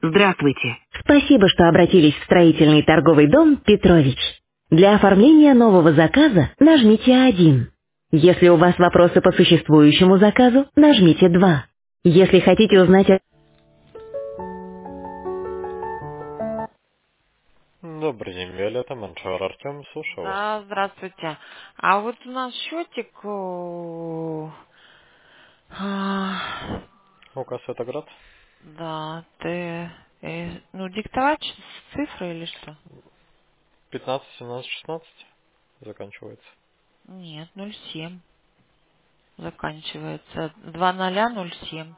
Здравствуйте. Спасибо, что обратились в строительный торговый дом «Петрович». Для оформления нового заказа нажмите 1. Если у вас вопросы по существующему заказу, нажмите 2. Если хотите узнать о... Добрый день, Виолетта, менеджер Артем, слушаю вас. Да, здравствуйте. А вот у нас счетик, УК Светоград, да, ты, ну, диктовать цифры или что? 15, 17, 16 заканчивается. Нет, 07 заканчивается. 2007.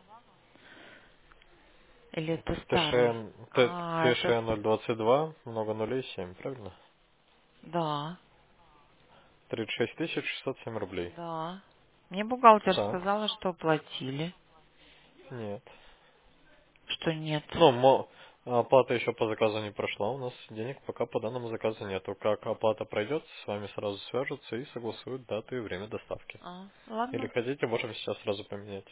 Или это старый? ТШ 022, много нулей 7, правильно? Да, 36 607 рублей. да. Мне бухгалтер Так, сказала, что оплатили, нет. что нет. Ну, оплата еще по заказу не прошла, у нас денег пока по данному заказу нету. Как оплата пройдет, с вами сразу свяжутся и согласуют дату и время доставки. Или Ладно. хотите, можем сейчас сразу поменять.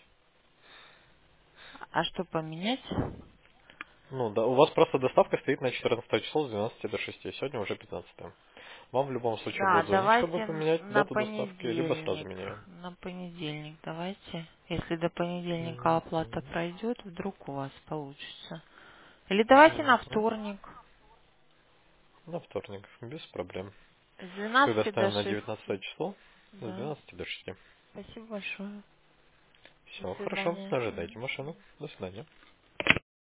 А что поменять? Ну, да, у вас просто доставка стоит на 14 число с 12 до 6, сегодня уже 15. Вам в любом случае Да, будут звонить, чтобы давайте поменять на дату доставки, либо сразу понедельник. меняем. На понедельник давайте. Если до понедельника оплата Мгм. пройдет, вдруг у вас получится. Или давайте на Мгм. вторник. На вторник, без проблем. С Тогда 12 до ставим на 19 6. число с Да. 12 до 6. Спасибо большое. До Все, хорошо, свидания. ожидайте машину. До свидания.